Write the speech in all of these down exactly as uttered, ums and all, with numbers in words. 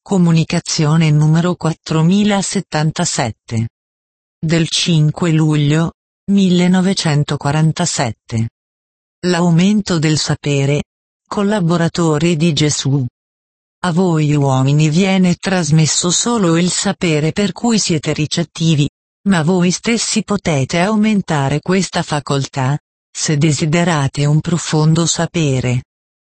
Comunicazione numero quattromilasettantasette. Del cinque luglio millenovecentoquarantasette. L'aumento del sapere. Collaboratori di Gesù. A voi uomini viene trasmesso solo il sapere per cui siete ricettivi, ma voi stessi potete aumentare questa facoltà, se desiderate un profondo sapere.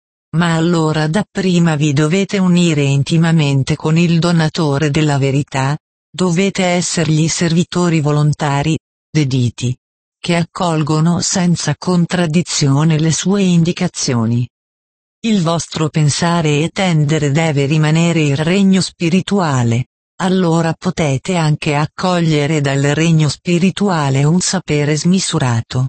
Ma allora dapprima vi dovete unire intimamente con il donatore della verità, dovete essergli servitori volontari, dediti, che accolgono senza contraddizione le sue indicazioni. Il vostro pensare e tendere deve rimanere il regno spirituale, allora potete anche accogliere dal regno spirituale un sapere smisurato.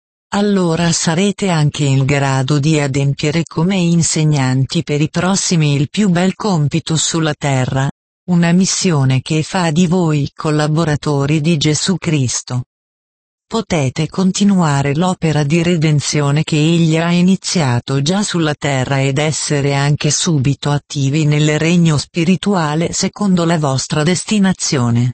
Allora sarete anche in grado di adempiere come insegnanti per i prossimi il più bel compito sulla terra, una missione che fa di voi collaboratori di Gesù Cristo. Potete continuare l'opera di redenzione che Egli ha iniziato già sulla terra ed essere anche subito attivi nel regno spirituale secondo la vostra destinazione.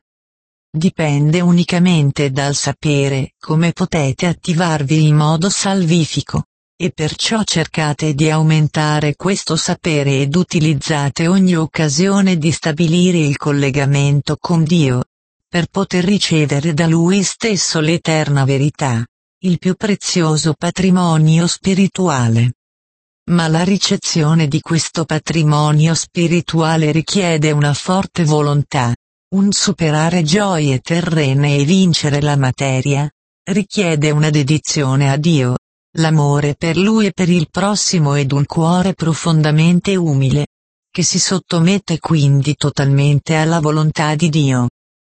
Dipende unicamente dal sapere come potete attivarvi in modo salvifico, e perciò cercate di aumentare questo sapere ed utilizzate ogni occasione di stabilire il collegamento con Dio, per poter ricevere da Lui stesso l'eterna verità, il più prezioso patrimonio spirituale. Ma la ricezione di questo patrimonio spirituale richiede una forte volontà. Un superare gioie terrene e vincere la materia, richiede una dedizione a Dio, l'amore per Lui e per il prossimo ed un cuore profondamente umile, che si sottomette quindi totalmente alla volontà di Dio.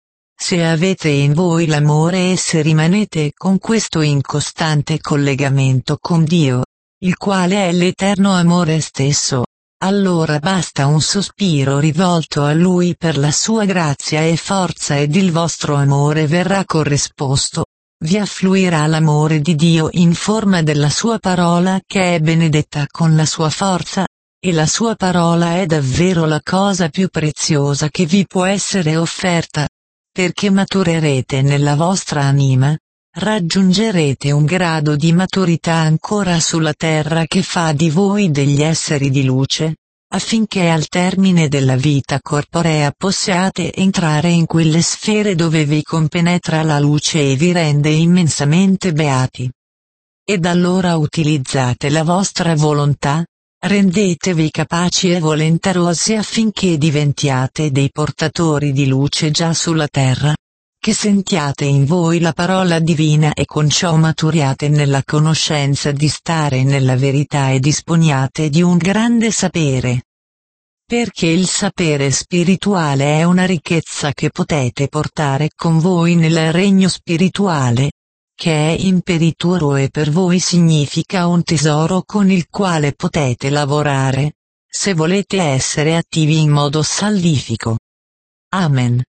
Se avete in voi l'amore e se rimanete con questo in costante collegamento con Dio, il quale è l'eterno amore stesso, allora basta un sospiro rivolto a Lui per la sua grazia e forza ed il vostro amore verrà corrisposto, vi affluirà l'amore di Dio in forma della sua parola che è benedetta con la sua forza, e la sua parola è davvero la cosa più preziosa che vi può essere offerta, perché maturerete nella vostra anima, raggiungerete un grado di maturità ancora sulla terra che fa di voi degli esseri di luce, affinché al termine della vita corporea possiate entrare in quelle sfere dove vi compenetra la luce e vi rende immensamente beati. Ed allora utilizzate la vostra volontà, rendetevi capaci e volenterosi affinché diventiate dei portatori di luce già sulla terra, che sentiate in voi la parola divina e con ciò maturiate nella conoscenza di stare nella verità e disponiate di un grande sapere. Perché il sapere spirituale è una ricchezza che potete portare con voi nel regno spirituale, che è imperituro e per voi significa un tesoro con il quale potete lavorare, se volete essere attivi in modo salvifico. Amen.